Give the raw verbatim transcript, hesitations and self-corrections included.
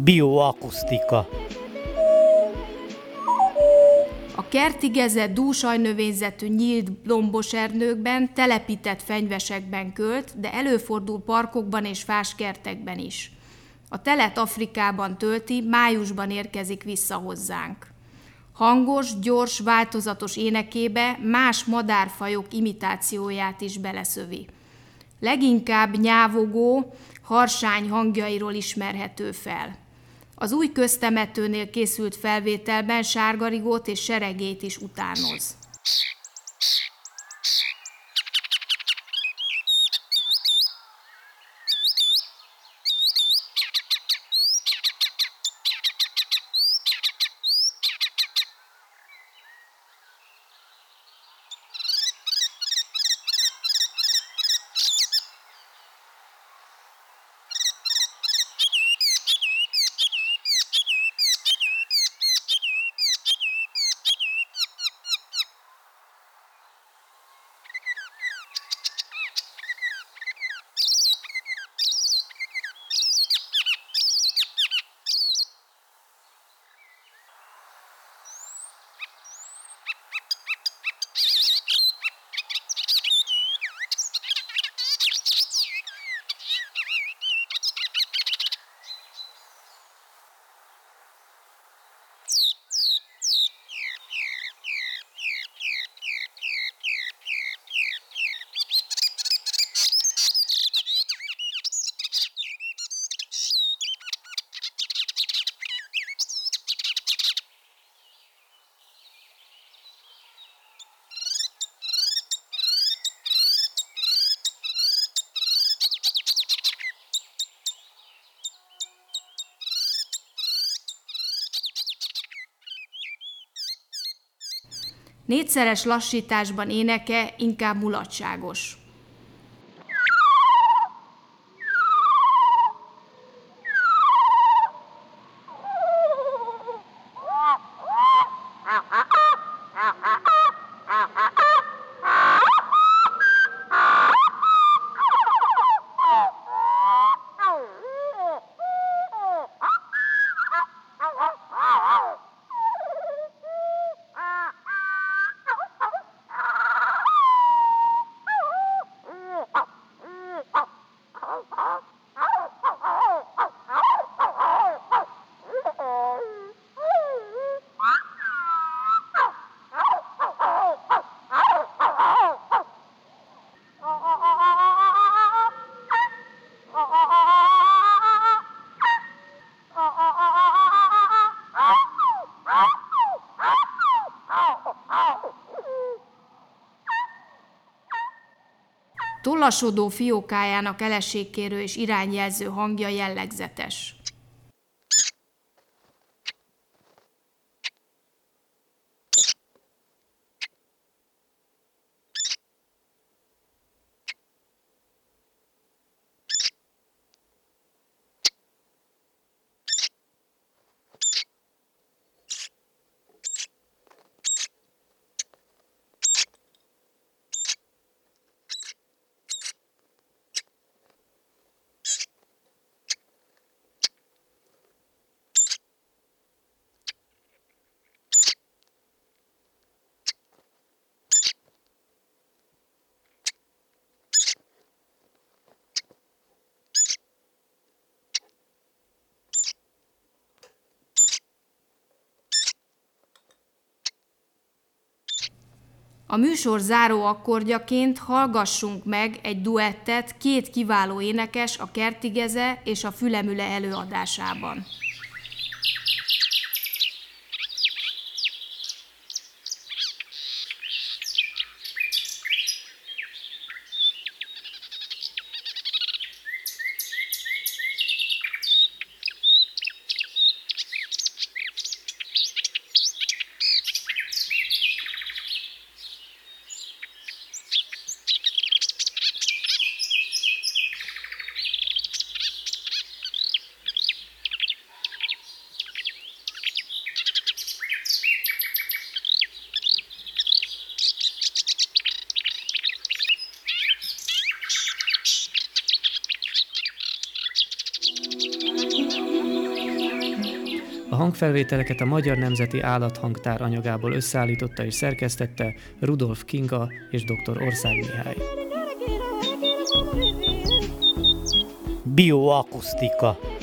Bioakusztika. A kerti geze dúsajnövényzetű nyílt lombos erdőkben, telepített fenyvesekben költ, de előfordul parkokban és fáskertekben is. A telet Afrikában tölti, májusban érkezik vissza hozzánk. Hangos, gyors, változatos énekébe más madárfajok imitációját is beleszövi. Leginkább nyávogó, harsány hangjairól ismerhető fel. Az új köztemetőnél készült felvételben sárgarigót és seregét is utánoz. Négyszeres lassításban éneke inkább mulatságos. Tollasodó fiókájának elességkérő és irányjelző hangja jellegzetes. A műsor záró akkordjaként hallgassunk meg egy duettet két kiváló énekes, a Kerti Geze és a Fülemüle előadásában. A hangfelvételeket a Magyar Nemzeti Állathangtár anyagából összeállította és szerkesztette Rudolf Kinga és dr. Ország Mihály. Bioakusztika.